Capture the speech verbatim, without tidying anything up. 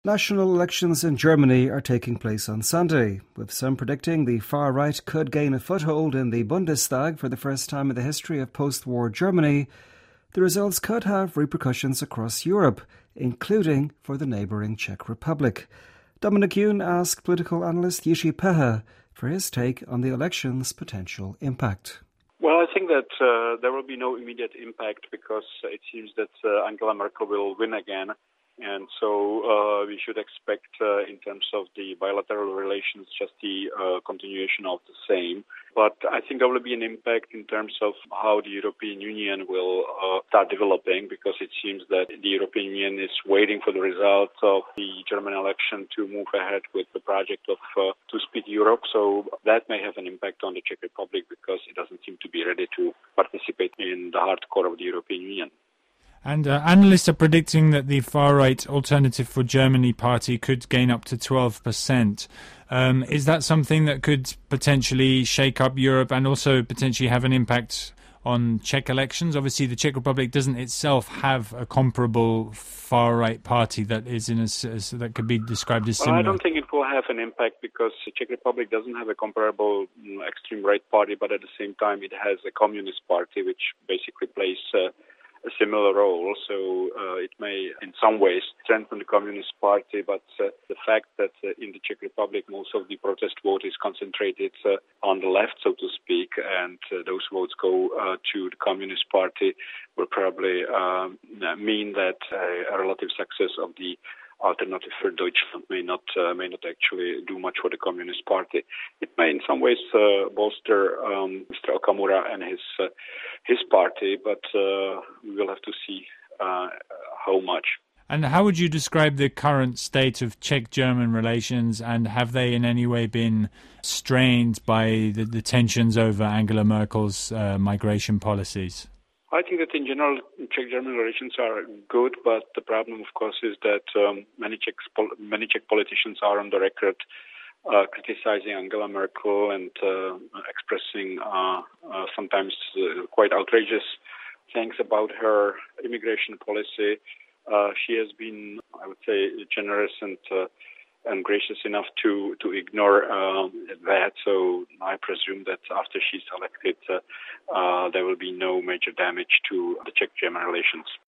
National elections in Germany are taking place on Sunday, with some predicting the far right could gain a foothold in the Bundestag for the first time in the history of post-war Germany. The results could have repercussions across Europe, including for the neighbouring Czech Republic. Dominic Yoon asked political analyst Jiří Peha for his take on the election's potential impact. Well, I think that uh, there will be no immediate impact because it seems that uh, Angela Merkel will win again. And so uh, we should expect, uh, in terms of the bilateral relations, just the uh, continuation of the same. But I think there will be an impact in terms of how the European Union will uh, start developing, because it seems that the European Union is waiting for the results of the German election to move ahead with the project of uh, Two-Speed Europe. So that may have an impact on the Czech Republic because it doesn't seem to be ready to participate in the hardcore of the European Union. And uh, analysts are predicting that the far-right Alternative for Germany party could gain up to twelve percent. Um, is that something that could potentially shake up Europe and also potentially have an impact on Czech elections? Obviously, the Czech Republic doesn't itself have a comparable far-right party that is in a, that could be described as similar. Well, I don't think it will have an impact because the Czech Republic doesn't have a comparable you know, extreme right party, but at the same time it has a communist party which basically plays uh, a similar role, so uh, it may in some ways strengthen the Communist Party, but uh, the fact that uh, in the Czech Republic most of the protest vote is concentrated uh, on the left, so to speak, and uh, those votes go uh, to the Communist Party will probably um, mean that uh, a relative success of the Alternative for Deutschland may not uh, may not actually do much for the Communist Party. It may, in some ways, uh, bolster um, Mister Okamura and his uh, his party, but uh, we will have to see uh, how much. And how would you describe the current state of Czech-German relations, and have they in any way been strained by the, the tensions over Angela Merkel's uh, migration policies? I think that in general, Czech-German relations are good, but the problem, of course, is that um, many Czech many Czech politicians are on the record uh, criticizing Angela Merkel and uh, expressing uh, uh, sometimes uh, quite outrageous things about her immigration policy. Uh, she has been, I would say, generous and uh, and gracious enough to to ignore um, that. So I presume that after she's elected, uh, uh, there will be no major damage to the Czech-German relations.